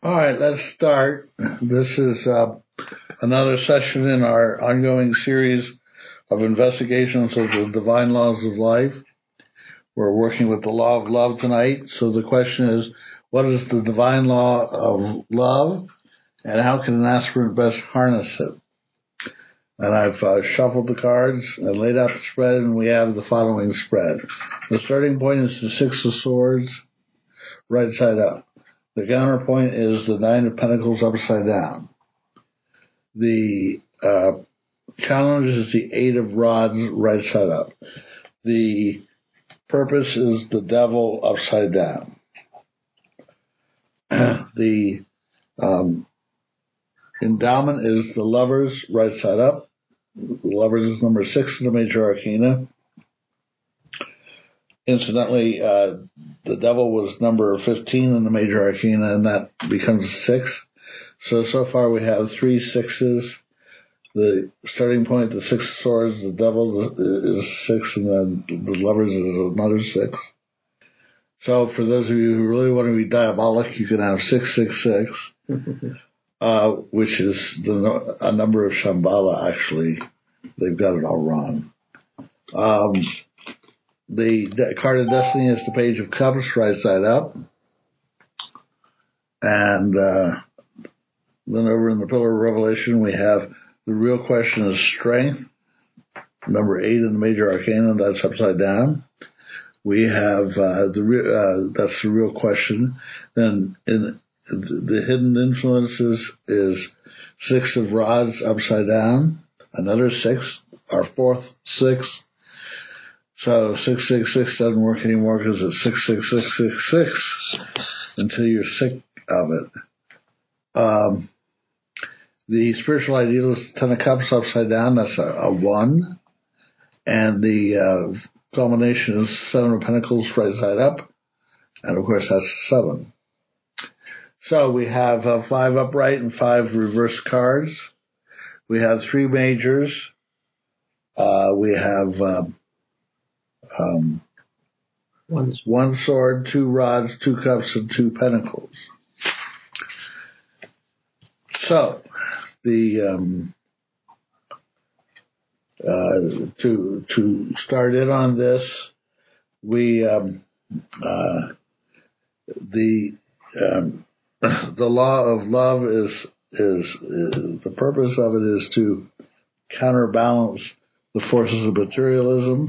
All right, let's start. This is another session in our ongoing series of investigations of the divine laws of life. We're working with the law of love tonight. So the question is, what is the divine law of love, and how can an aspirant best harness it? And I've shuffled the cards and laid out the spread, and we have the following spread. The starting point is the Six of Swords, right side up. The counterpoint is the Nine of Pentacles upside down. The challenge is the Eight of Rods right side up. The purpose is the Devil upside down. The endowment is the Lovers right side up. The Lovers is number 6 in the major arcana. Incidentally, the Devil was number 15 in the major arcana, and that becomes a 6. So far we have 3 sixes. The starting point, the Six of Swords, the Devil is 6, and then the Lovers is another 6. So for those of you who really want to be diabolic, you can have 666, which is a number of Shambhala, actually. They've got it all wrong. The card of destiny is the Page of Cups, right side up. And then over in the Pillar of Revelation, we have the real question is strength, number 8 in the major arcana, that's upside down. We have that's the real question. Then in the hidden influences is 6 of Rods upside down, another 6, our fourth 6. So 666 doesn't work anymore because it's 66666 until you're sick of it. The spiritual ideal is 10 of Cups upside down. That's a 1. And the culmination is 7 of Pentacles right side up. And of course that's a 7. So we have 5 upright and 5 reverse cards. We have 3 majors. We have one sword, 2 rods, 2 cups, and 2 pentacles. So, to start in on this, the law of love is the purpose of it is to counterbalance the forces of materialism,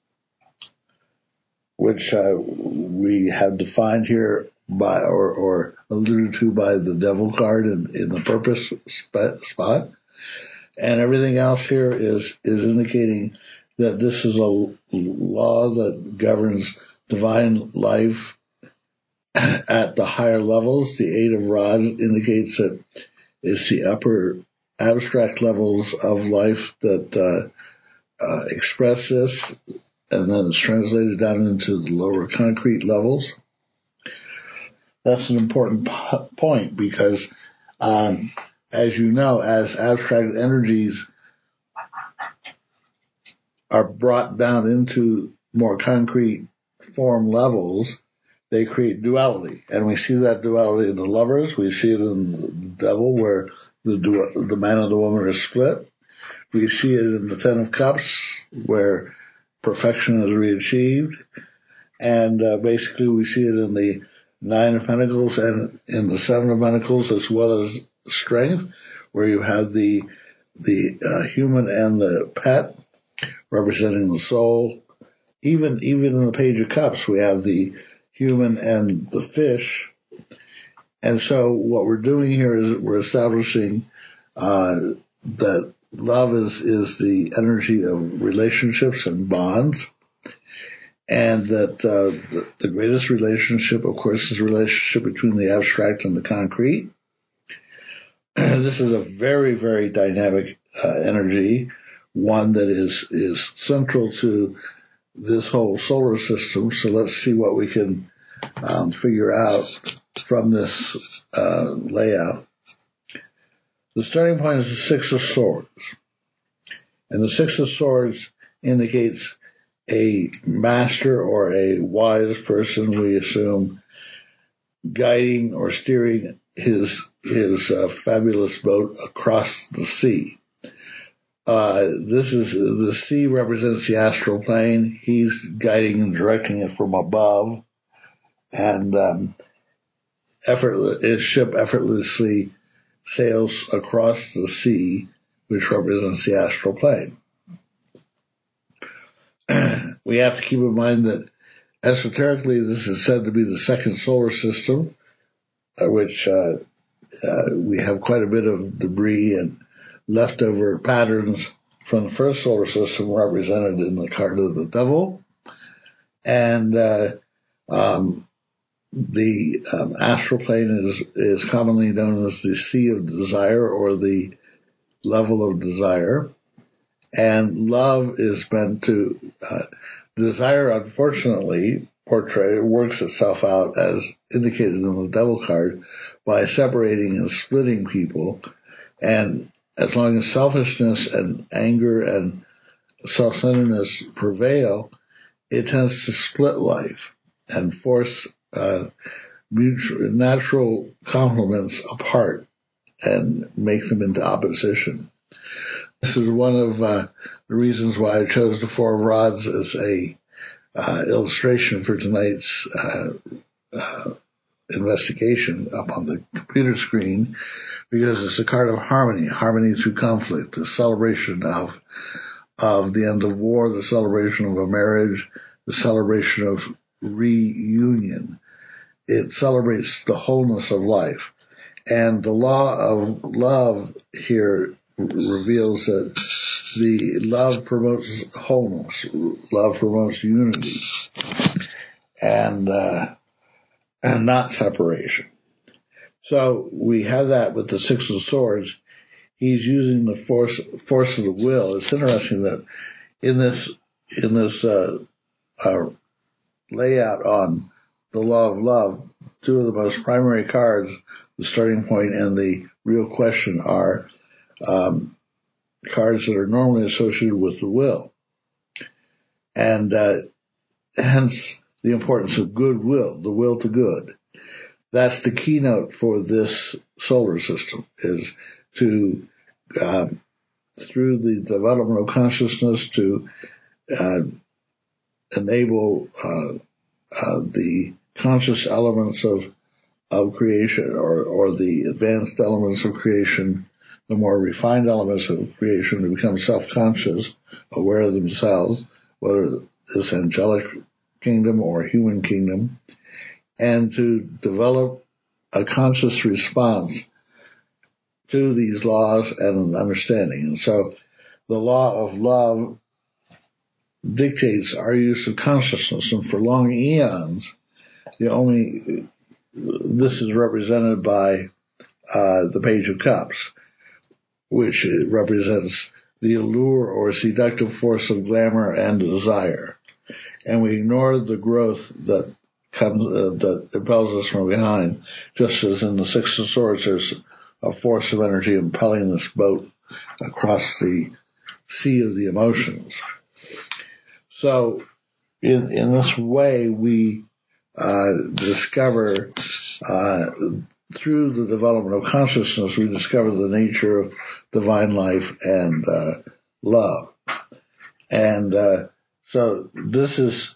which we have defined here by or alluded to by the Devil card in the purpose spot. And everything else here is indicating that this is a law that governs divine life at the higher levels. The Eight of Rods indicates that it's the upper abstract levels of life that express this, and then it's translated down into the lower concrete levels. That's an important point because, as you know, as abstract energies are brought down into more concrete form levels, they create duality. And we see that duality in the Lovers. We see it in the Devil, where the man and the woman are split. We see it in the 10 of Cups, where perfection is re-achieved. And basically we see it in the 9 of Pentacles and in the 7 of Pentacles, as well as strength, where you have the human and the pet representing the soul. Even in the Page of Cups, we have the human and the fish. And so what we're doing here is we're establishing that love is the energy of relationships and bonds, and that the greatest relationship, of course, is the relationship between the abstract and the concrete. This is a very, very dynamic energy, one that is central to this whole solar system. So let's see what we can figure out from this layout. The starting point is the Six of Swords. And the Six of Swords indicates a master or a wise person, we assume, guiding or steering his fabulous boat across the sea. The sea represents the astral plane. He's guiding and directing it from above, and his ship effortlessly sails across the sea, which represents the astral plane. We have to keep in mind that esoterically this is said to be the second solar system, which we have quite a bit of debris and leftover patterns from the first solar system represented in the card of the devil. And the astral plane is commonly known as the sea of desire, or the level of desire. And love is meant to, desire, unfortunately, works itself out, as indicated in the devil card, by separating and splitting people. And as long as selfishness and anger and self-centeredness prevail, it tends to split life and force natural complements apart and make them into opposition. This is one of the reasons why I chose the Four of Rods as a illustration for tonight's investigation up on the computer screen, because it's a card of harmony through conflict, the celebration of the end of war, the celebration of a marriage, the celebration of reunion. It celebrates the wholeness of life. And the law of love here reveals that the love promotes wholeness, love promotes unity, and not separation. So we have that with the Six of Swords. He's using the force of the will. It's interesting that in this layout on the law of love, two of the most primary cards, the starting point and the real question, are cards that are normally associated with the will. And hence the importance of goodwill, the will to good. That's the keynote for this solar system, is to, through the development of consciousness, to enable the conscious elements of creation, or the advanced elements of creation, the more refined elements of creation, to become self-conscious, aware of themselves, whether it's angelic kingdom or human kingdom, and to develop a conscious response to these laws and an understanding. And so the law of love dictates our use of consciousness, and for long eons, this is represented by the Page of Cups, which represents the allure or seductive force of glamour and desire. And we ignore the growth that comes, that impels us from behind, just as in the Six of Swords there's a force of energy impelling this boat across the sea of the emotions. So in this way we discover, through the development of consciousness, we discover the nature of divine life and love. And so this is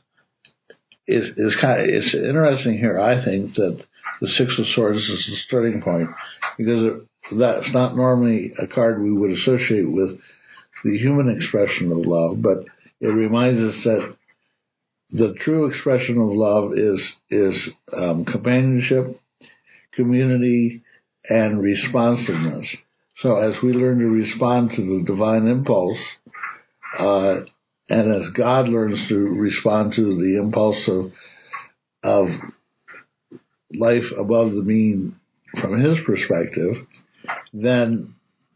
it's interesting here, I think, that the Six of Swords is the starting point, because that's not normally a card we would associate with the human expression of love, but it reminds us that the true expression of love is companionship, community, and responsiveness. So as we learn to respond to the divine impulse, and as God learns to respond to the impulse of life above the mean from his perspective, then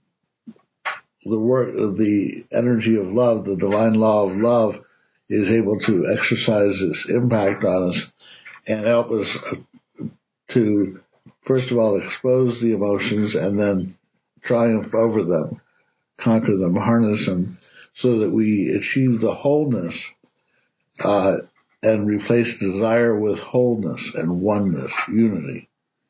the energy of love, the divine law of love, is able to exercise its impact on us and help us to, first of all, expose the emotions and then triumph over them, conquer them, harness them, so that we achieve the wholeness and replace desire with wholeness and oneness, unity.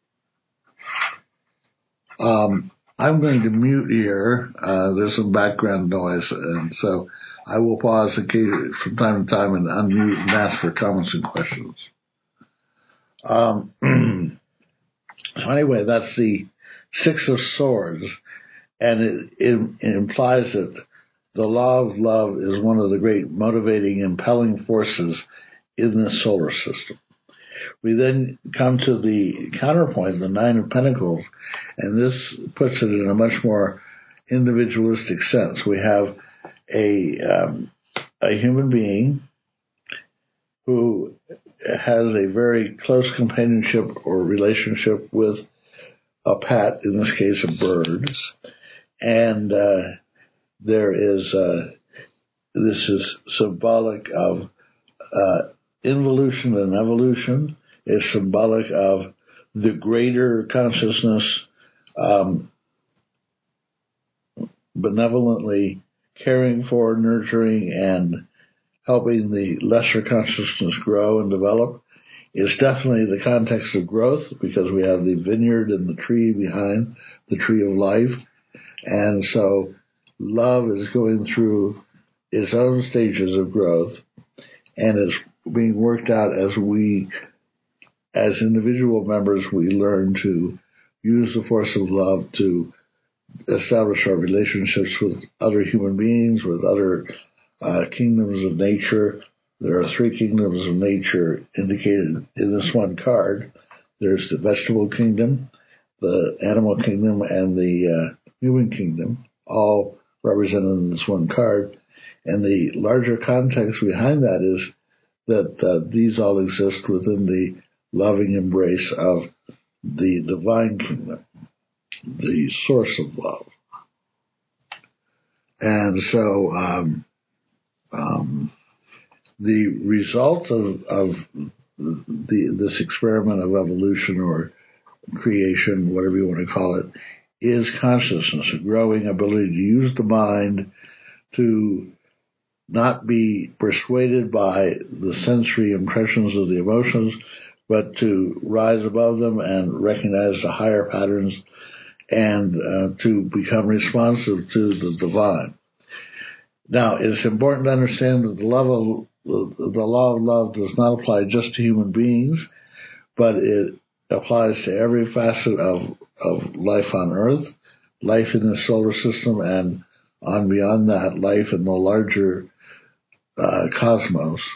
I'm going to mute here. There's some background noise, and so I will pause from time to time and unmute and ask for comments and questions. So anyway, that's the Six of Swords, and it implies that the law of love is one of the great motivating, impelling forces in the solar system. We then come to the counterpoint, the Nine of Pentacles, and this puts it in a much more individualistic sense. We have a human being who has a very close companionship or relationship with a pet, in this case a bird, and there is this is symbolic of involution and evolution. Is symbolic of the greater consciousness benevolently caring for, nurturing, and helping the lesser consciousness grow and develop. It's definitely the context of growth, because we have the vineyard and the tree behind, the tree of life. And so love is going through its own stages of growth, and it's being worked out as individual members, we learn to use the force of love to establish our relationships with other human beings, with other kingdoms of nature. There are three kingdoms of nature indicated in this one card. There's the vegetable kingdom, the animal kingdom, and the human kingdom, all represented in this one card. And the larger context behind that is that these all exist within the loving embrace of the divine kingdom, the source of love. And so the result of this experiment of evolution or creation, whatever you want to call it, is consciousness, a growing ability to use the mind to not be persuaded by the sensory impressions of the emotions, but to rise above them and recognize the higher patterns and to become responsive to the divine. Now, it's important to understand that the law of love does not apply just to human beings, but it applies to every facet of life on Earth, life in the solar system, and on beyond that, life in the larger cosmos.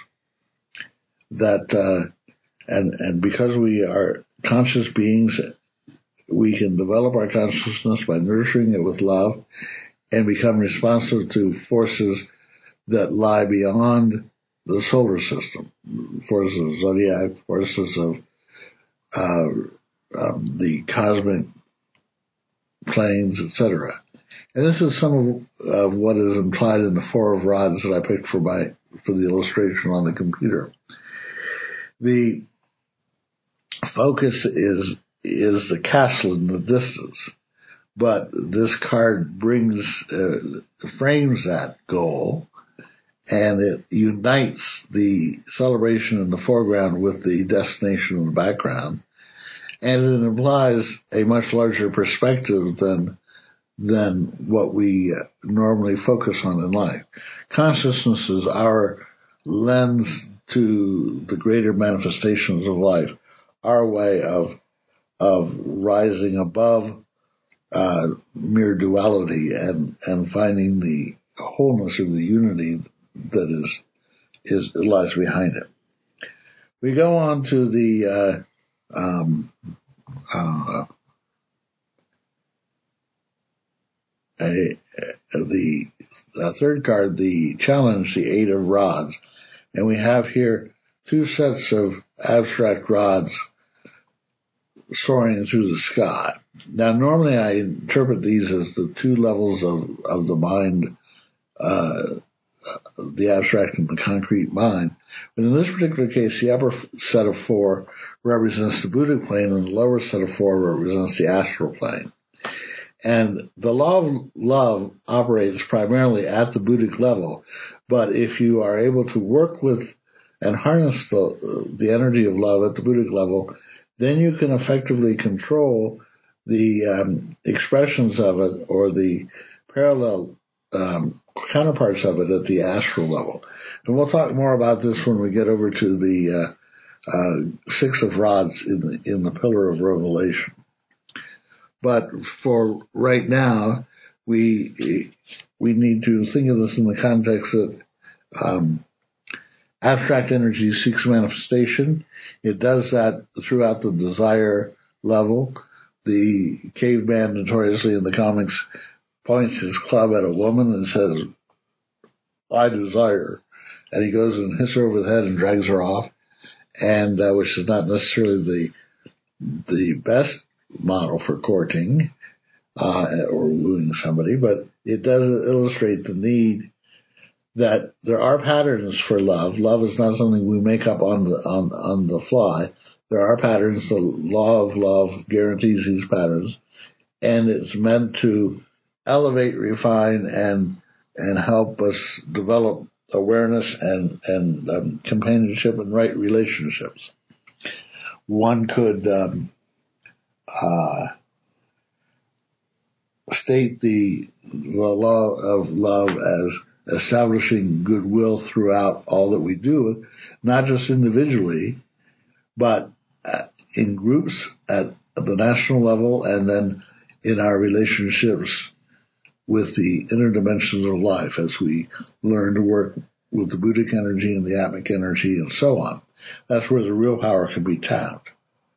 That and because we are conscious beings, we can develop our consciousness by nurturing it with love and become responsive to forces that lie beyond the solar system, forces of zodiac, forces of the cosmic planes, etc. And this is some of what is implied in the Four of Rods that I picked for the illustration on the computer. The focus is the castle in the distance, but this card frames that goal, and it unites the celebration in the foreground with the destination in the background, and it implies a much larger perspective than what we normally focus on in life. Consciousness is our lens to the greater manifestations of life, our way of rising above mere duality and finding the wholeness of the unity that lies behind it. We go on to the third card, the challenge, the Eight of Rods. And we have here two sets of abstract rods soaring through the sky. Now, normally I interpret these as the two levels of the mind, the abstract and the concrete mind. But in this particular case, the upper set of four represents the Buddhic plane, and the lower set of four represents the astral plane. And the law of love operates primarily at the Buddhic level, but if you are able to work with and harness the energy of love at the Buddhic level, then you can effectively control the expressions of it or the parallel counterparts of it at the astral level. And we'll talk more about this when we get over to the Six of Rods in the Pillar of Revelation. But for right now, we need to think of this in the context that abstract energy seeks manifestation. It does that throughout the desire level. The caveman notoriously in the comics points his club at a woman and says, "I desire," and he goes and hits her over the head and drags her off, and which is not necessarily the best model for courting or wooing somebody, but it does illustrate the need that there are patterns for love. Love is not something we make up on the fly. There are patterns. The law of love guarantees these patterns, and it's meant to elevate, refine, and help us develop awareness and companionship and right relationships. One could state the law of love as establishing goodwill throughout all that we do, not just individually, but in groups at the national level, and then in our relationships with the inner dimensions of life as we learn to work with the Buddhic energy and the Atmic energy and so on. That's where the real power can be tapped.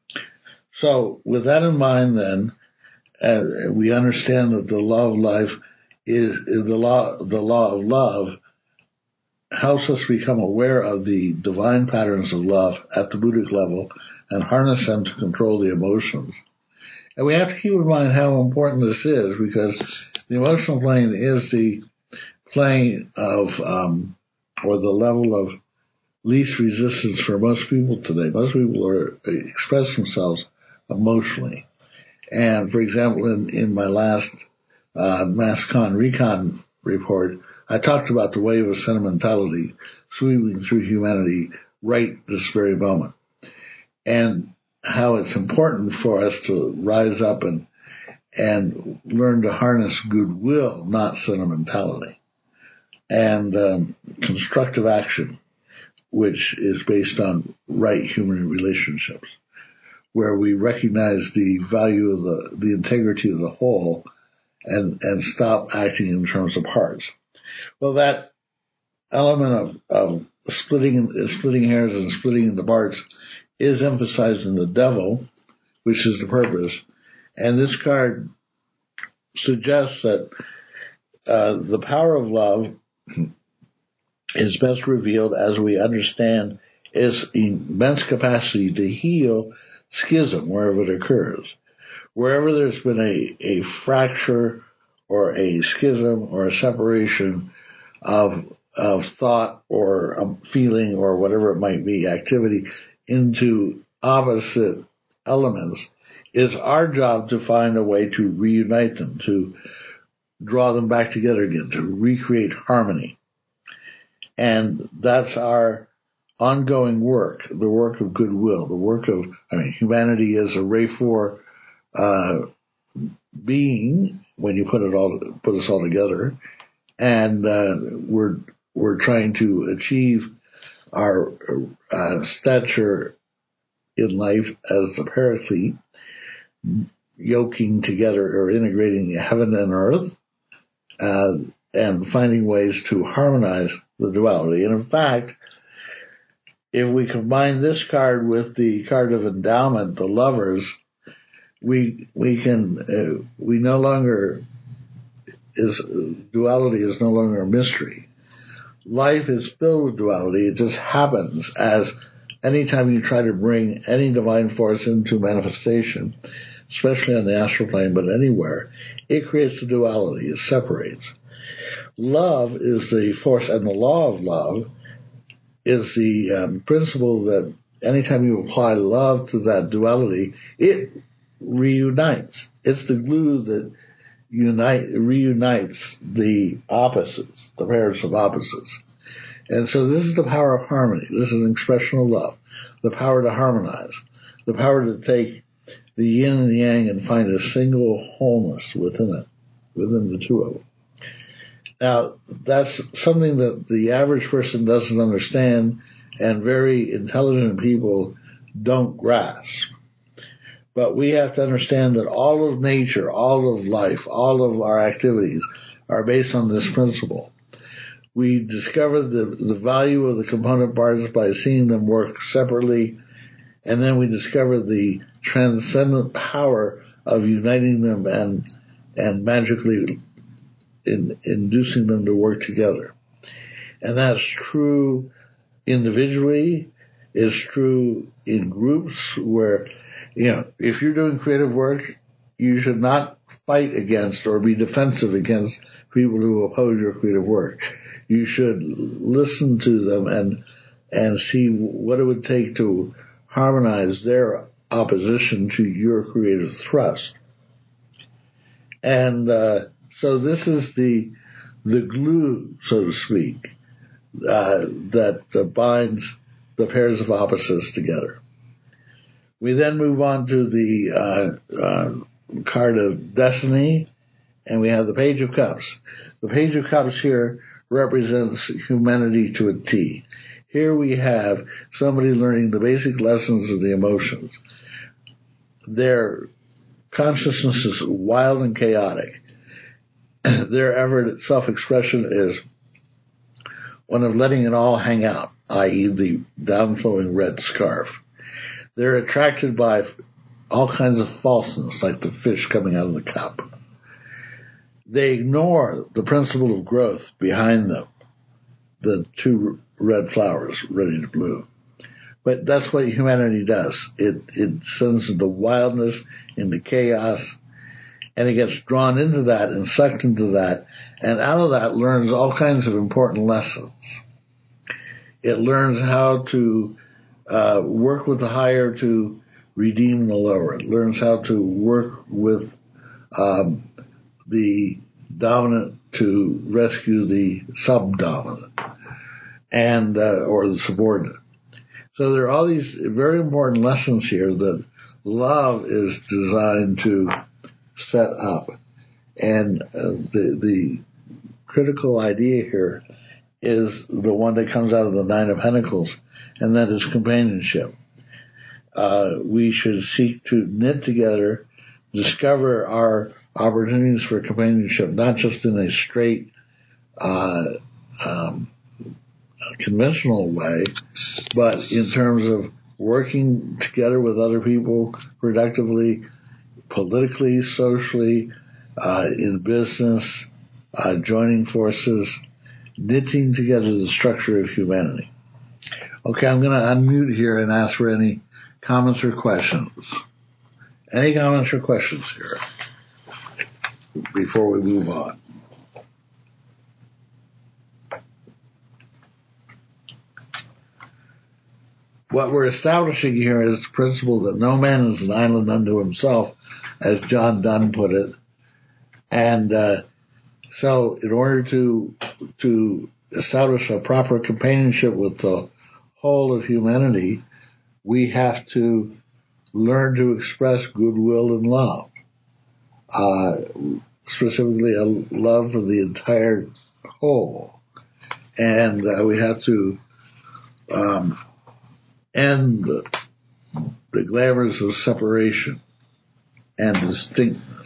So with that in mind, then, we understand that the law of life is the law of love helps us become aware of the divine patterns of love at the Buddhic level and harness them to control the emotions. And we have to keep in mind how important this is, because the emotional plane is the plane of, or the level of least resistance for most people today. Most people express themselves emotionally. And for example, in my last MassCon Recon report, I talked about the wave of sentimentality sweeping through humanity right this very moment, and how it's important for us to rise up and learn to harness goodwill, not sentimentality, and constructive action, which is based on right human relationships, where we recognize the value of the integrity of the whole and stop acting in terms of parts. Well, that element of splitting hairs and splitting into parts is emphasized in the Devil, which is the purpose. And this card suggests that the power of love is best revealed as we understand its immense capacity to heal schism wherever it occurs. Wherever there's been a fracture or a schism or a separation of thought or a feeling or whatever it might be, activity, into opposite elements, it's our job to find a way to reunite them, to draw them back together again, to recreate harmony. And that's our ongoing work, the work of goodwill, the work of, humanity is a Ray 4 being when you put us all together, and we're trying to achieve our stature in life as the Paraclete, yoking together or integrating heaven and earth, and finding ways to harmonize the duality. And in fact, if we combine this card with the card of endowment, the Lovers, duality is no longer a mystery. Life is filled with duality. It just happens as anytime you try to bring any divine force into manifestation, especially on the astral plane, but anywhere, it creates the duality. It separates. Love is the force, and the law of love is the principle that anytime you apply love to that duality, it reunites. It's the glue that reunites the opposites, the pairs of opposites. And so this is the power of harmony. This is an expression of love. The power to harmonize. The power to take the yin and the yang and find a single wholeness within it, within the two of them. Now, that's something that the average person doesn't understand, and very intelligent people don't grasp. But we have to understand that all of nature, all of life, all of our activities are based on this principle. We discover the value of the component parts by seeing them work separately, and then we discover the transcendent power of uniting them and magically inducing them to work together. And that's true individually, it's true in groups where, if you're doing creative work, you should not fight against or be defensive against people who oppose your creative work. You should listen to them and see what it would take to harmonize their opposition to your creative thrust. And so this is the glue, so to speak, that binds the pairs of opposites together. We then move on to the card of destiny, and we have the Page of Cups. The Page of Cups here represents humanity to a T. Here we have somebody learning the basic lessons of the emotions. Their consciousness is wild and chaotic. Their effort at self-expression is one of letting it all hang out, i.e. the downflowing red scarf. They're attracted by all kinds of falseness, like the fish coming out of the cup. They ignore the principle of growth behind them, the two red flowers ready to bloom. But that's what humanity does. It sends the wildness into chaos, and it gets drawn into that and sucked into that, and out of that learns all kinds of important lessons. It learns how to work with the higher to redeem the lower. It learns how to work with the dominant to rescue the subdominant and or the subordinate. So there are all these very important lessons here that love is designed to set up. And the critical idea here is the one that comes out of the Nine of Pentacles, and that is companionship. We should seek to knit together, discover our opportunities for companionship, not just in a straight conventional way, but in terms of working together with other people productively, politically, socially, in business, joining forces, knitting together the structure of humanity. Okay, I'm going to unmute here and ask for any comments or questions. Any comments or questions here before we move on? What we're establishing here is the principle that no man is an island unto himself, as John Donne put it. And so in order to establish a proper companionship with the whole of humanity, we have to learn to express goodwill and love. Specifically a love for the entire whole. And we have to end the glamours of separation and distinctness.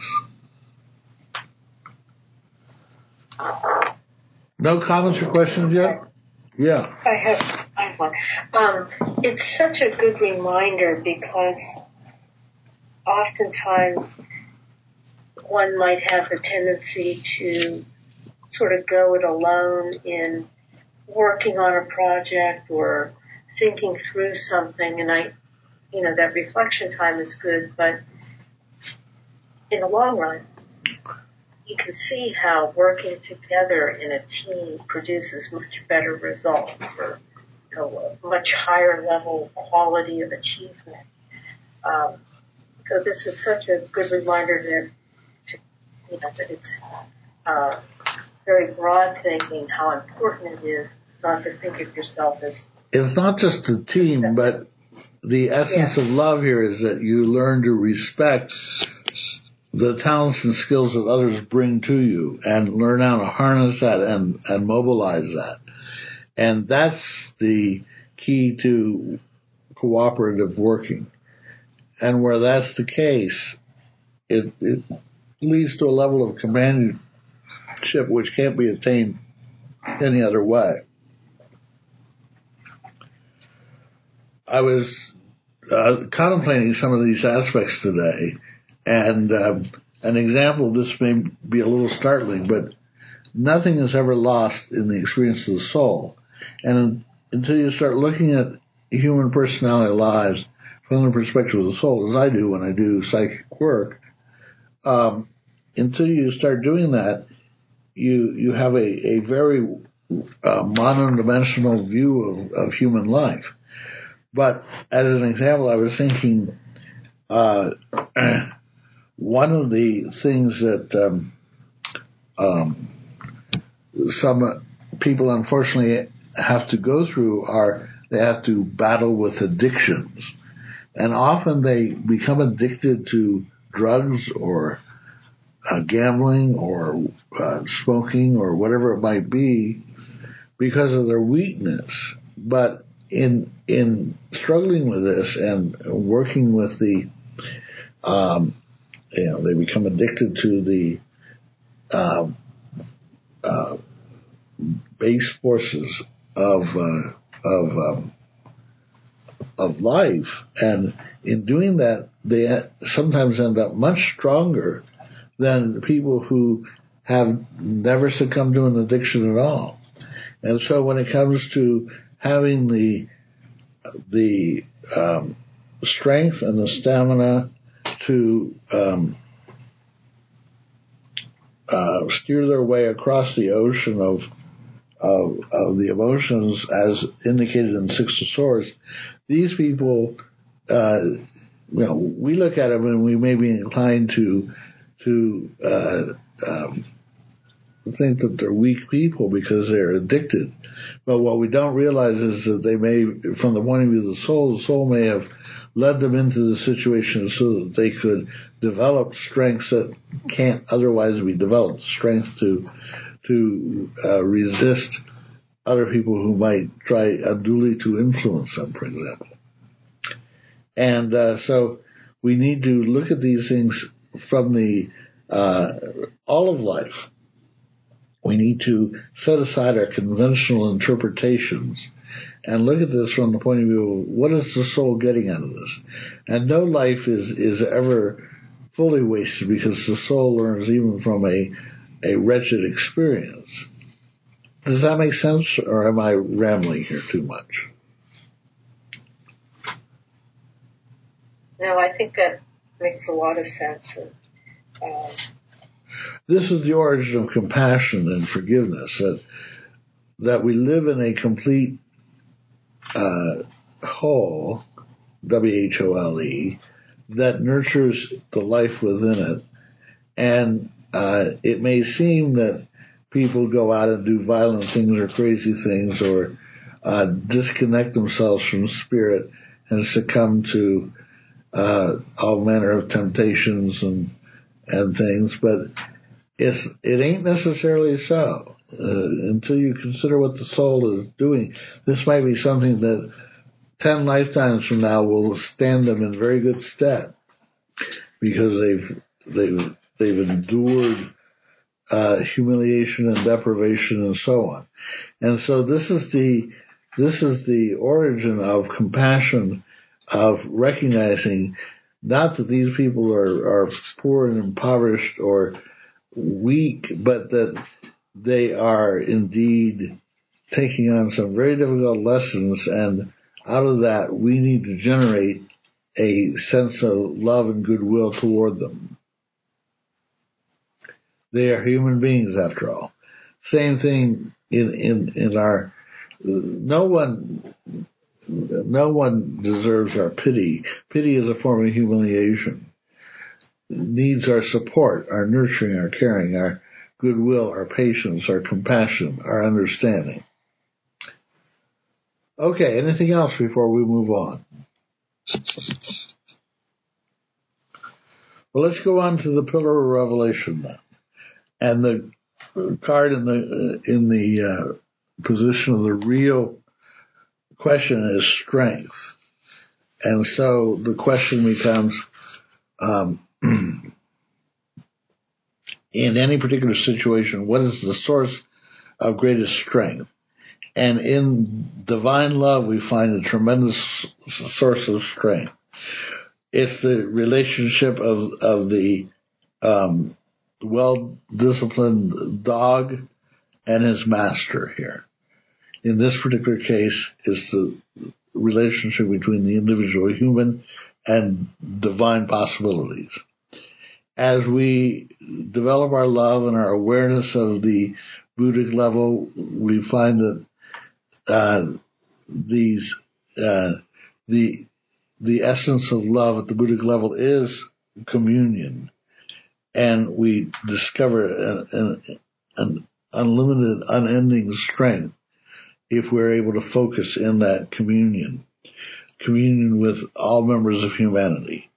No comments or questions yet? Yeah. I have one. It's such a good reminder because oftentimes one might have the tendency to sort of go it alone in working on a project or thinking through something, and that reflection time is good, but in the long run, you can see how working together in a team produces much better results or a much higher level quality of achievement. So this is such a good reminder that it's very broad thinking how important it is not to think of yourself as... It's not just the team, but the essence of love here is that you learn to respect the talents and skills that others bring to you and learn how to harness that and mobilize that. And that's the key to cooperative working. And where that's the case, it leads to a level of companionship which can't be attained any other way. I was contemplating some of these aspects today, and an example, this may be a little startling, but nothing is ever lost in the experience of the soul. And until you start looking at human personality lives from the perspective of the soul, as I do when I do psychic work, until you start doing that, you have a very monodimensional view of human life. But as an example, I was thinking one of the things that some people unfortunately have to go through are they have to battle with addictions. And often they become addicted to drugs or gambling or smoking or whatever it might be because of their weakness. But in struggling with this and working with the, they become addicted to the base forces of life, and in doing that, they sometimes end up much stronger than people who have never succumbed to an addiction at all. And so when it comes to having the strength and the stamina to steer their way across the ocean of the emotions as indicated in Six of Swords, these people, we look at them and we may be inclined to think that they're weak people because they're addicted. But what we don't realize is that they may, from the point of view of the soul may have led them into the situation so that they could develop strengths that can't otherwise be developed, strength to resist other people who might try unduly to influence them, for example. And so we need to look at these things from the all of life. We need to set aside our conventional interpretations and look at this from the point of view of what is the soul getting out of this. And no life is ever fully wasted because the soul learns even from a wretched experience. Does that make sense, or am I rambling here too much? No, I think that makes a lot of sense. This is the origin of compassion and forgiveness, that we live in a complete whole, W-H-O-L-E, that nurtures the life within it. And it may seem that people go out and do violent things or crazy things or disconnect themselves from spirit and succumb to all manner of temptations and things, but it ain't necessarily so. Until you consider what the soul is doing, this might be something that 10 lifetimes from now will stand them in very good stead because they've endured humiliation and deprivation and so on. And so this is the origin of compassion, of recognizing not that these people are poor and impoverished or weak, but that they are indeed taking on some very difficult lessons, and out of that we need to generate a sense of love and goodwill toward them. They are human beings after all. Same thing in our, no one deserves our pity. Pity is a form of humiliation. Needs our support, our nurturing, our caring, our goodwill, our patience, our compassion, our understanding. Okay, anything else before we move on? Well, let's go on to the Pillar of Revelation now. And the card in the position of the real question is strength. And so the question becomes, in any particular situation, what is the source of greatest strength? And in divine love, we find a tremendous source of strength. It's the relationship of the well-disciplined dog and his master here. In this particular case, it's the relationship between the individual human and divine possibilities. As we develop our love and our awareness of the Buddhic level, we find that the essence of love at the Buddhic level is communion, and we discover an unlimited, unending strength if we're able to focus in that communion with all members of humanity.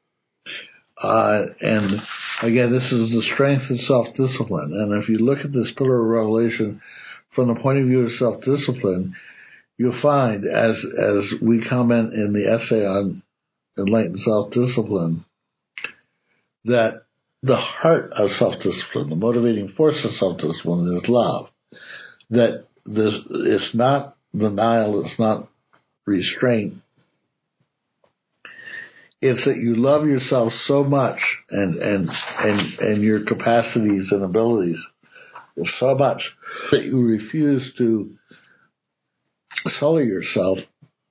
And again, this is the strength of self-discipline. And if you look at this Pillar of Revelation from the point of view of self-discipline, you'll find, as we comment in the essay on enlightened self-discipline, that the heart of self-discipline, the motivating force of self-discipline is love. That it's not denial, it's not restraint. It's that you love yourself so much and your capacities and abilities so much that you refuse to sully yourself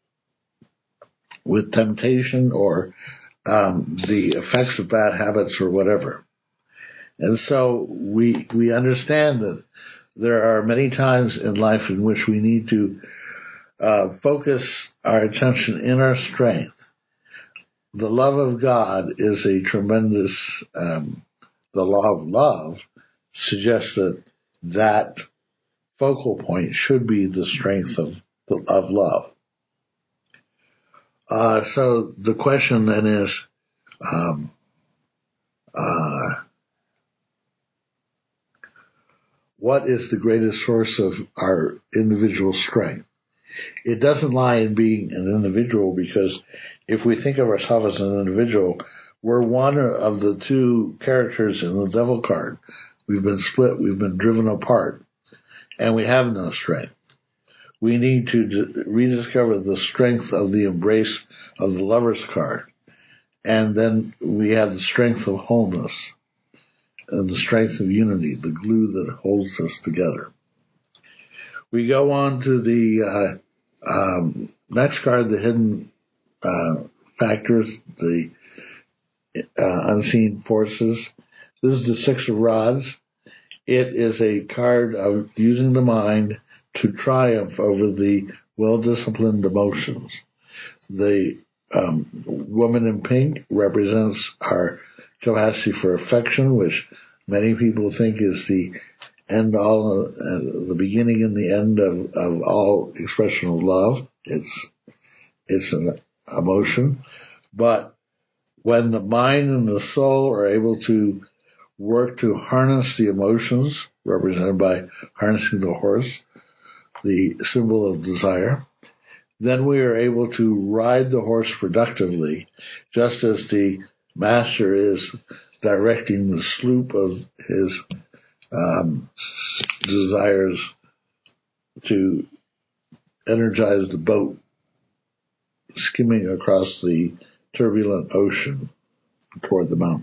with temptation or the effects of bad habits or whatever. And so we understand that there are many times in life in which we need to focus our attention in our strength. The love of God is a tremendous, the law of love suggests that focal point should be the strength of love. So the question then is, what is the greatest source of our individual strength? It doesn't lie in being an individual, because if we think of ourselves as an individual, we're one of the two characters in the devil card. We've been split, we've been driven apart, and we have no strength. We need to rediscover the strength of the embrace of the lover's card. And then we have the strength of wholeness and the strength of unity, the glue that holds us together. We go on to the next card, the hidden factors, the unseen forces. This is the Six of Rods. It is a card of using the mind to triumph over the well-disciplined emotions. The woman in pink represents our capacity for affection, which many people think is the end all, the beginning and the end of all expression of love. It's an emotion. But when the mind and the soul are able to work to harness the emotions, represented by harnessing the horse, the symbol of desire, then we are able to ride the horse productively, just as the master is directing the sloop of his desires to energize the boat skimming across the turbulent ocean toward the mountains.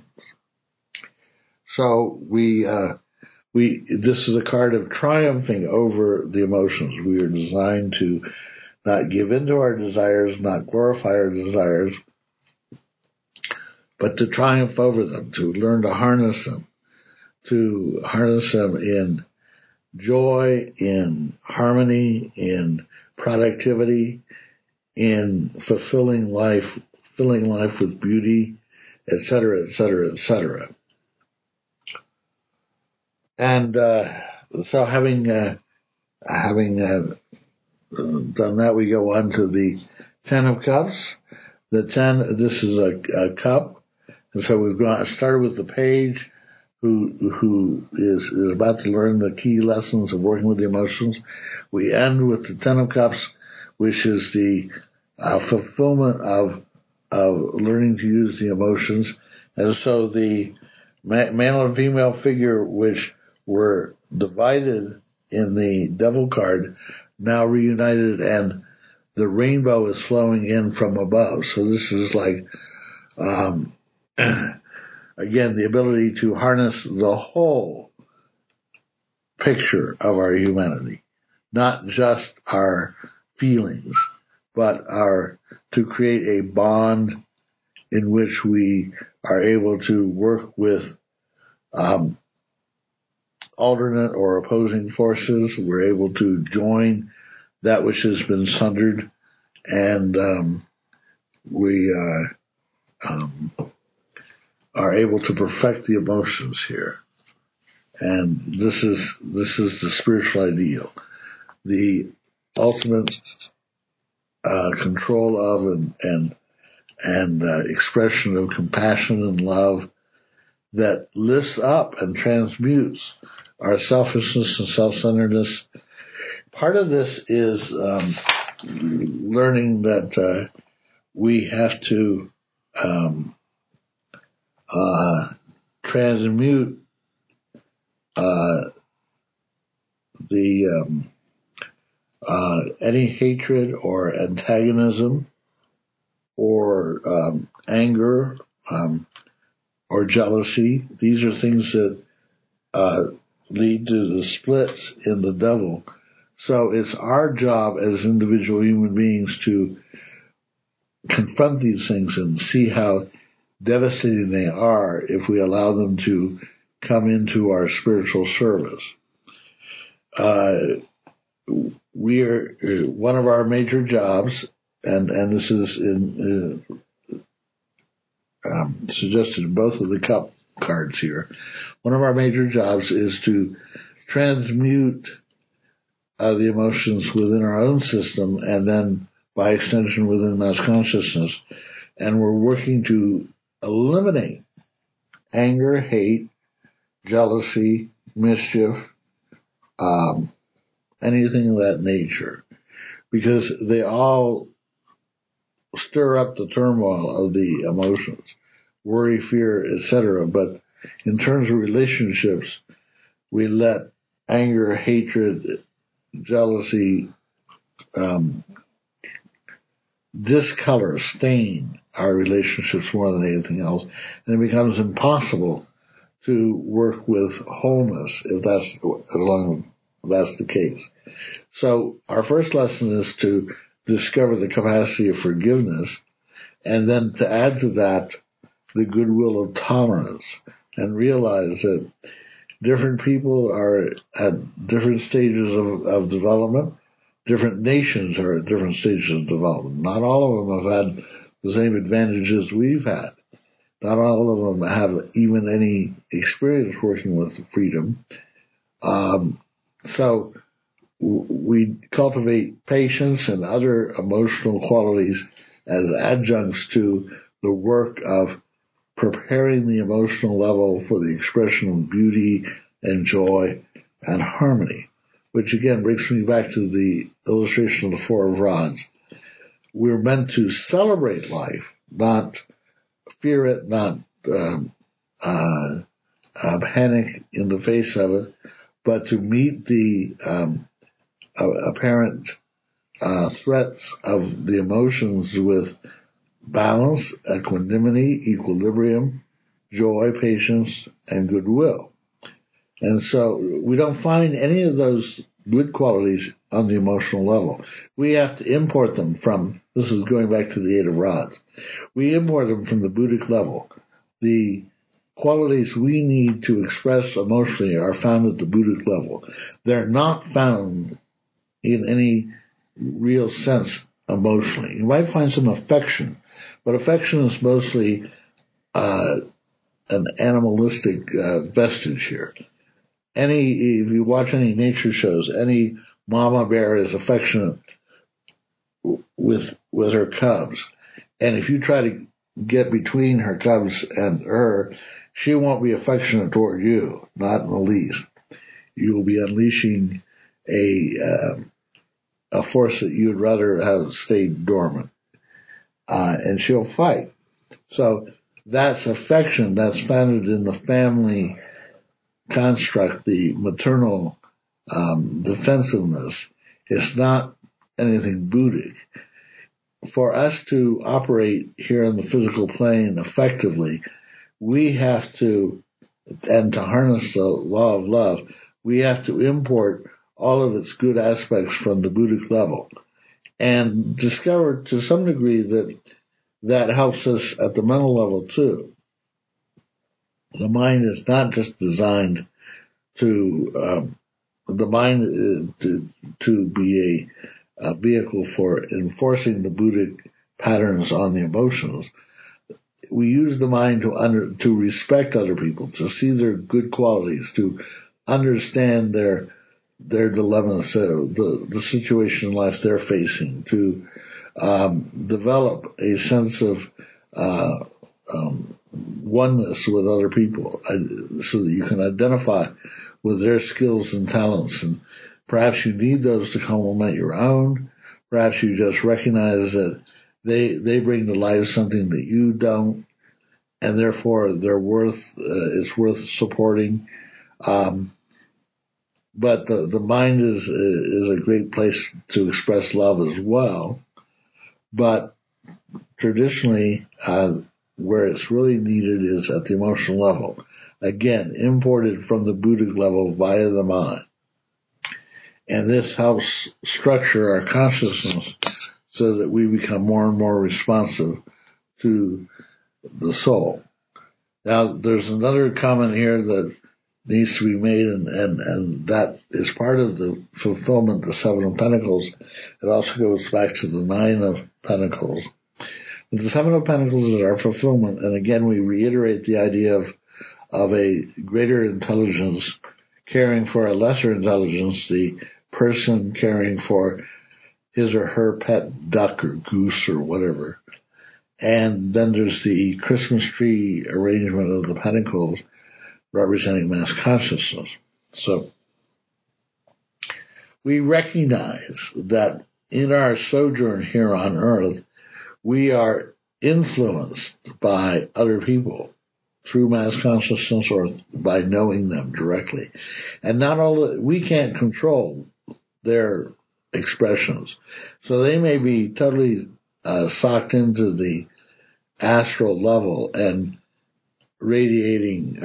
So this is a card of triumphing over the emotions. We are designed to not give in to our desires, not glorify our desires, but to triumph over them, to learn to harness them in joy, in harmony, in productivity, in fulfilling life, filling life with beauty, etc., etc., etc. And so having done that, we go on to the 10 of Cups. The 10, this is a cup. And so we've started with the page who is about to learn the key lessons of working with the emotions. We end with the 10 of Cups, which is the fulfillment of learning to use the emotions. And so the male and female figure, which were divided in the Devil card, now reunited, and the rainbow is flowing in from above. So this is like, again, the ability to harness the whole picture of our humanity, not just our feelings, but to create a bond in which we are able to work with alternate or opposing forces. We're able to join that which has been sundered, and we are able to perfect the emotions here. And this is the spiritual ideal, the ultimate control of and expression of compassion and love that lifts up and transmutes our selfishness and self-centeredness. Part of this is learning that we have to transmute any hatred or antagonism or anger or jealousy. These are things that lead to the splits in the Devil. So it's our job as individual human beings to confront these things and see how devastating they are if we allow them to come into our spiritual service. We are one of our major jobs, and this is suggested in both of the cup cards here. One of our major jobs is to transmute the emotions within our own system, and then by extension within mass consciousness. And we're working to eliminate anger, hate, jealousy, mischief, anything of that nature, because they all stir up the turmoil of the emotions, worry, fear, etc. But in terms of relationships, we let anger, hatred, jealousy discolor, stain our relationships more than anything else, and it becomes impossible to work with wholeness if that's the case. So our first lesson is to discover the capacity of forgiveness, and then to add to that the goodwill of tolerance, and realize that different people are at different stages of development. Different nations are at different stages of development. Not all of them have had the same advantages we've had. Not all of them have even any experience working with freedom. So we cultivate patience and other emotional qualities as adjuncts to the work of preparing the emotional level for the expression of beauty and joy and harmony, which again brings me back to the illustration of the Four of Rods. We're meant to celebrate life, not fear it, not panic in the face of it, but to meet the apparent threats of the emotions with balance, equanimity, equilibrium, joy, patience, and goodwill. And so we don't find any of those good qualities on the emotional level. We have to import them from, this is going back to the Eight of Rods, we import them from the Buddhic level. The qualities we need to express emotionally are found at the Buddhic level. They're not found in any real sense emotionally. You might find some affection, but affection is mostly an animalistic vestige here. If you watch any nature shows, any mama bear is affectionate with her cubs. And if you try to get between her cubs and her, she won't be affectionate toward you, not in the least. You will be unleashing a force that you'd rather have stayed dormant. And she'll fight. So that's affection that's founded in the family construct, the maternal defensiveness. It's not anything Buddhic. For us to operate here on the physical plane effectively, we have to, and to harness the law of love, we have to import all of its good aspects from the Buddhic level and discover to some degree that helps us at the mental level too. The mind is not just designed to be a vehicle for enforcing the Buddhic patterns on the emotions. We use the mind to respect other people, to see their good qualities, to understand their dilemmas, the situation in life they're facing, to develop a sense of oneness with other people, so that you can identify with their skills and talents. And perhaps you need those to complement your own. Perhaps you just recognize that they bring to life something that you don't, and therefore they're it's worth supporting. But the mind is a great place to express love as well. But traditionally, where it's really needed is at the emotional level. Again, imported from the Buddhic level via the mind. And this helps structure our consciousness so that we become more and more responsive to the soul. Now, there's another comment here that needs to be made, and that is part of the fulfillment, the Seven of Pentacles. It also goes back to the Nine of Pentacles. But the Seven of Pentacles is our fulfillment, and again, we reiterate the idea of a greater intelligence caring for a lesser intelligence, the person caring for his or her pet duck or goose or whatever. And then there's the Christmas tree arrangement of the pentacles representing mass consciousness. So we recognize that in our sojourn here on earth, we are influenced by other people through mass consciousness or by knowing them directly. And not all, we can't control their expressions. So they may be totally socked into the astral level and radiating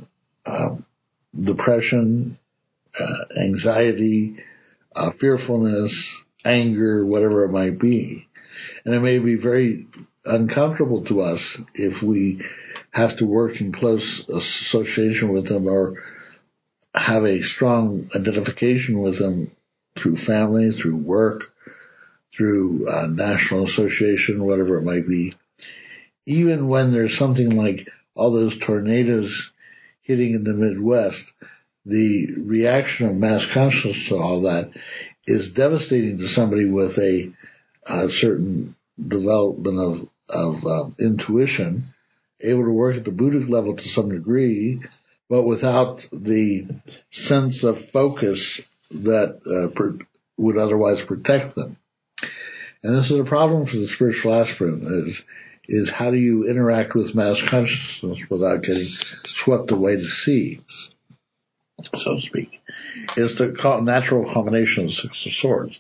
depression, anxiety, fearfulness, anger, whatever it might be. And it may be very uncomfortable to us if we have to work in close association with them or have a strong identification with them through family, through work, through national association, whatever it might be. Even when there's something like all those tornadoes hitting in the Midwest, the reaction of mass consciousness to all that is devastating to somebody with a certain development of intuition, able to work at the Buddhic level to some degree, but without the sense of focus that would otherwise protect them. And this is a problem for the spiritual aspirant, is how do you interact with mass consciousness without getting swept away to sea, so to speak. It's the natural combination of Six of Swords.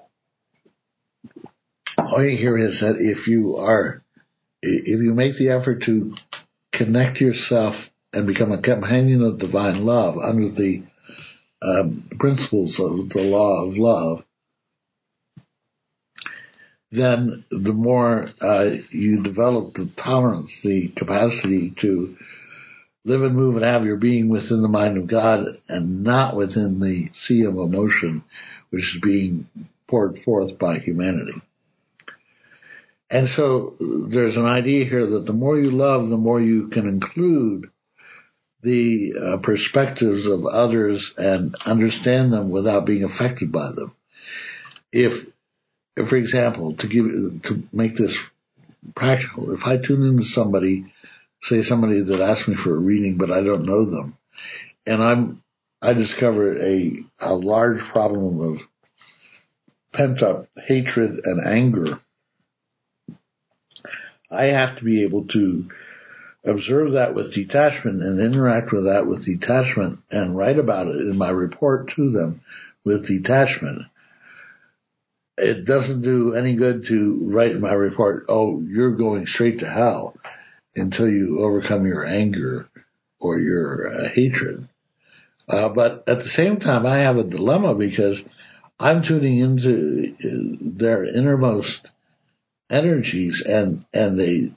All you hear is that if you make the effort to connect yourself and become a companion of divine love under the principles of the law of love, then the more you develop the tolerance, the capacity to live and move and have your being within the mind of God and not within the sea of emotion which is being poured forth by humanity. And so there's an idea here that the more you love, the more you can include the perspectives of others and understand them without being affected by them. If for example, to make this practical, if I tune into somebody, say somebody that asks me for a reading, but I don't know them, and I discover a large problem of pent up hatred and anger, I have to be able to observe that with detachment and interact with that with detachment and write about it in my report to them with detachment. It doesn't do any good to write in my report, oh, you're going straight to hell until you overcome your anger or your hatred. But at the same time, I have a dilemma because I'm tuning into their innermost energies, and they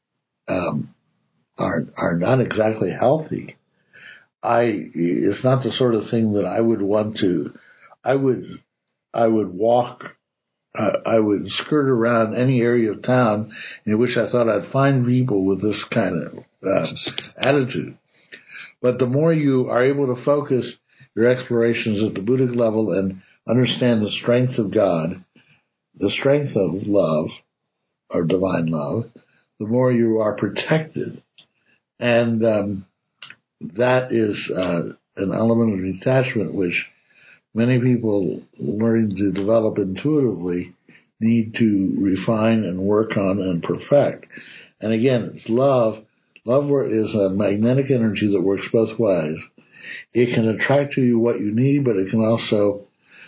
are not exactly healthy. It's not the sort of thing that I would want to. I would walk. I would skirt around any area of town in which I thought I'd find people with this kind of attitude. But the more you are able to focus your explorations at the Buddhic level and understand the strength of God, the strength of love, or divine love, the more you are protected. And that is an element of detachment which many people learning to develop intuitively need to refine and work on and perfect. And again, it's love. Love is a magnetic energy that works both ways. It can attract to you what you need, but it can also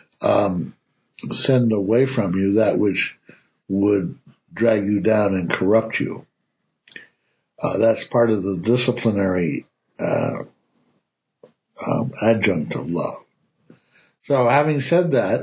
send away from you that which would drag you down and corrupt you. That's part of the disciplinary adjunct of love. So having said that,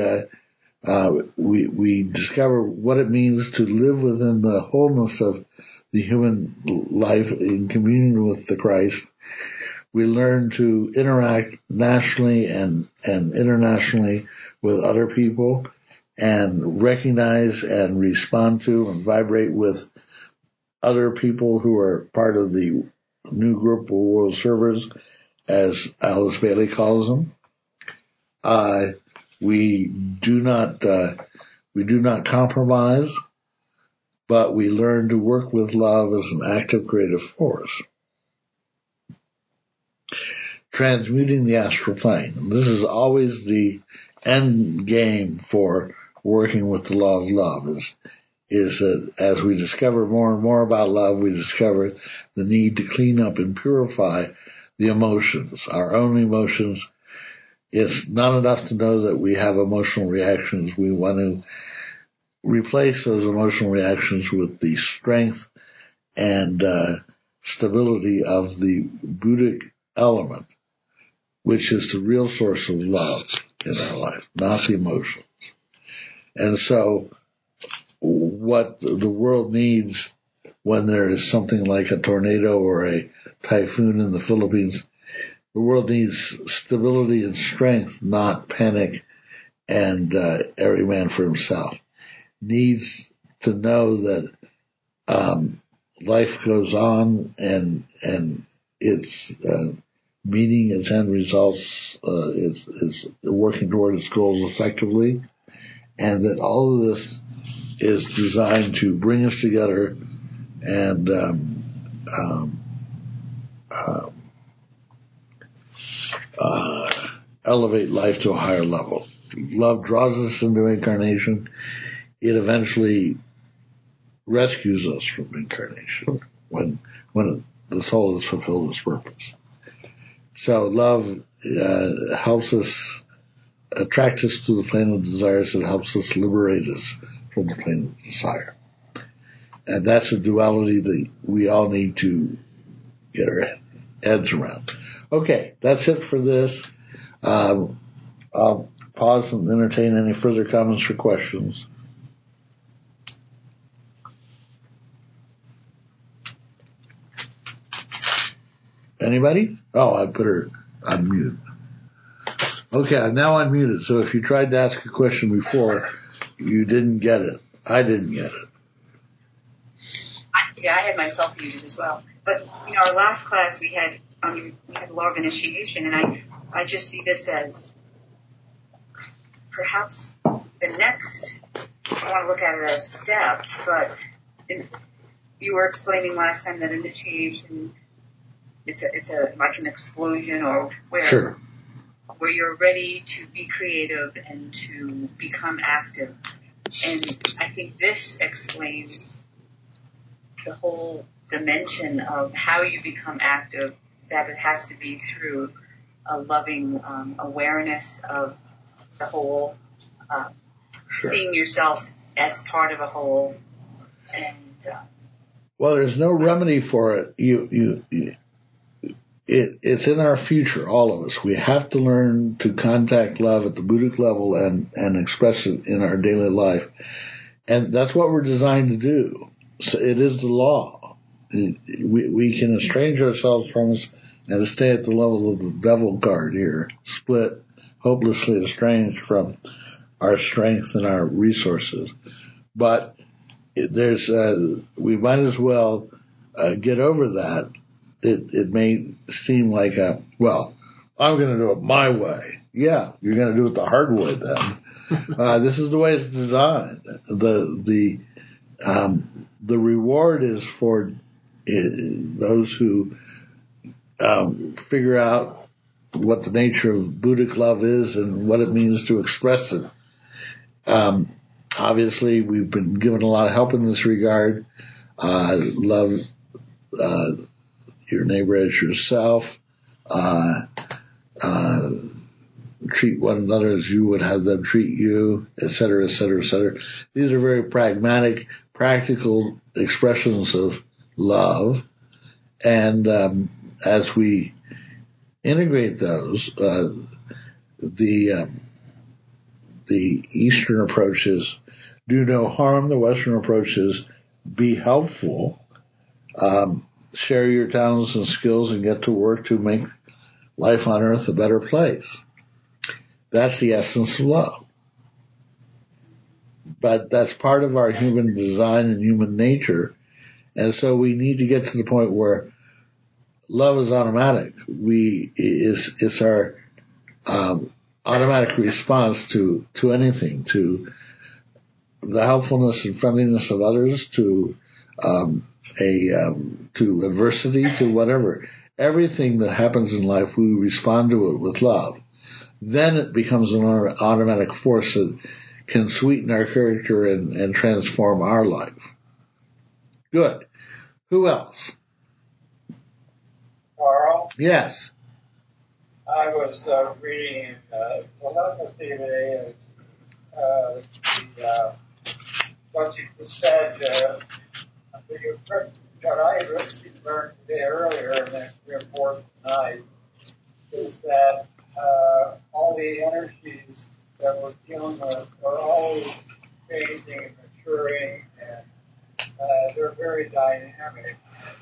we discover what it means to live within the wholeness of the human life in communion with the Christ. We learn to interact nationally and internationally with other people and recognize and respond to and vibrate with other people who are part of the new group of world servers, as Alice Bailey calls them. We do not compromise, but we learn to work with love as an active creative force. Transmuting the astral plane. And this is always the end game for working with the law of love, is that as we discover more and more about love, we discover the need to clean up and purify the emotions, our own emotions. It's not enough to know that we have emotional reactions. We want to replace those emotional reactions with the strength and stability of the Buddhic element, which is the real source of love in our life, not the emotions. And so what the world needs when there is something like a tornado or a typhoon in the Philippines, the world needs stability and strength, not panic and every man for himself. Needs to know that life goes on and its meaning, its end results is working toward its goals effectively, and that all of this is designed to bring us together and elevate life to a higher level. Love draws us into incarnation. It eventually rescues us from incarnation when the soul has fulfilled its purpose. So love helps us attract us to the plane of desires. It helps us liberate us from the plane of desire. And that's a duality that we all need to get our heads around. Okay, that's it for this. I'll pause and entertain any further comments or questions. Anybody? Oh, I put her on mute. Okay, I'm now unmuted. So if you tried to ask a question before, you didn't get it. I didn't get it. I had myself muted as well. But our last class we had law of initiation, and I just see this as perhaps the next want to look at it as steps, but you were explaining last time that initiation, it's like an explosion, or Sure. where you're ready to be creative and to become active. And I think this explains the whole dimension of how you become active, that it has to be through a loving awareness of the whole, seeing yourself as part of a whole. And well, there's no remedy for it. It's in our future, all of us. We have to learn to contact love at the Buddhic level and express it in our daily life. And that's what we're designed to do. So it is the law. We can estrange ourselves from us and stay at the level of the devil card here, split, hopelessly estranged from our strength and our resources. But we might as well get over that. It may seem like I'm going to do it my way. Yeah, you're going to do it the hard way then. This is the way it's designed. The reward is for those who figure out what the nature of Buddhic love is and what it means to express it. Obviously, we've been given a lot of help in this regard. Love your neighbor as yourself. Treat one another as you would have them treat you, et cetera, et cetera, et cetera. These are very pragmatic, practical expressions of love. And as we integrate those, the Eastern approach is do no harm. The Western approach is be helpful. Share your talents and skills and get to work to make life on earth a better place. That's the essence of love. But that's part of our human design and human nature. And so we need to get to the point where love is automatic. It's our automatic response to anything, to the helpfulness and friendliness of others, to adversity, to whatever. Everything that happens in life, we respond to it with love. Then it becomes an automatic force that can sweeten our character and transform our life. Good. Who else? Carl? Yes. I was reading telepathy today, what you just said, what I learned today earlier, and then reinforced tonight, is that all the energies that we're dealing with are always changing and maturing, and they're very dynamic.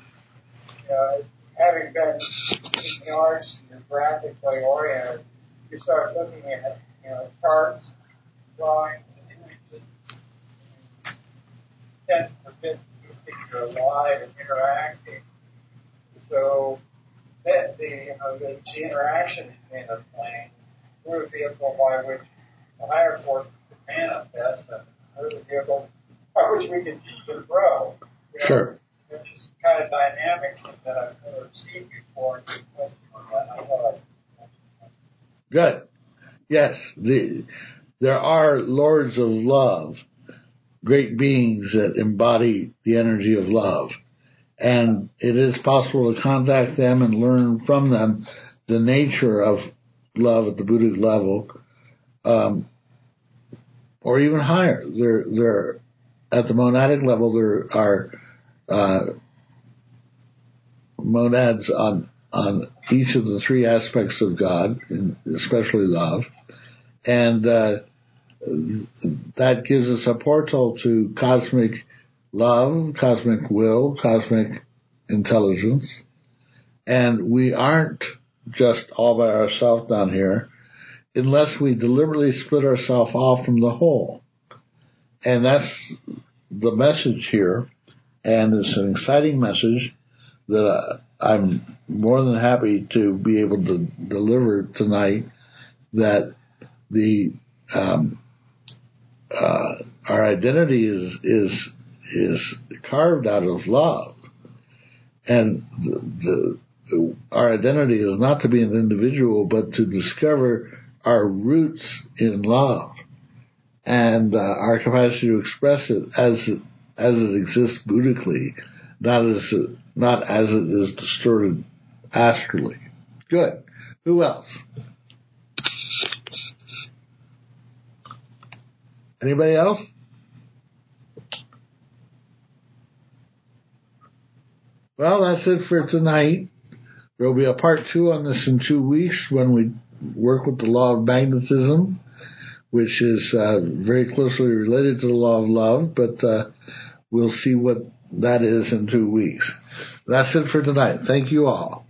Having been in the arts and you're graphically oriented, you start looking at charts, drawings, and images. You tend to forget these things are alive and interacting. So that the interaction between the planes, we're the vehicle by which the higher forces can manifest, and we're the vehicle by which we can teach and grow. Sure. They're just kind of dynamics that I've never seen before. I thought Good. Yes. There are lords of love, great beings that embody the energy of love. And it is possible to contact them and learn from them the nature of love at the Buddhic level, or even higher. There, at the monadic level, there are monads on each of the three aspects of God, especially love, and that gives us a portal to cosmic love, cosmic will, cosmic intelligence, and we aren't just all by ourselves down here unless we deliberately split ourselves off from the whole. And that's the message here, and it's an exciting message that I'm more than happy to be able to deliver tonight, that the our identity is carved out of love. And our identity is not to be an individual, but to discover our roots in love and our capacity to express it as it exists Buddhically, not as it is distorted astrally. Good. Who else? Anybody else? Well, that's it for tonight. There'll be a part 2 on this in 2 weeks when we work with the law of magnetism, which is very closely related to the law of love, but we'll see what that is in 2 weeks. That's it for tonight. Thank you all.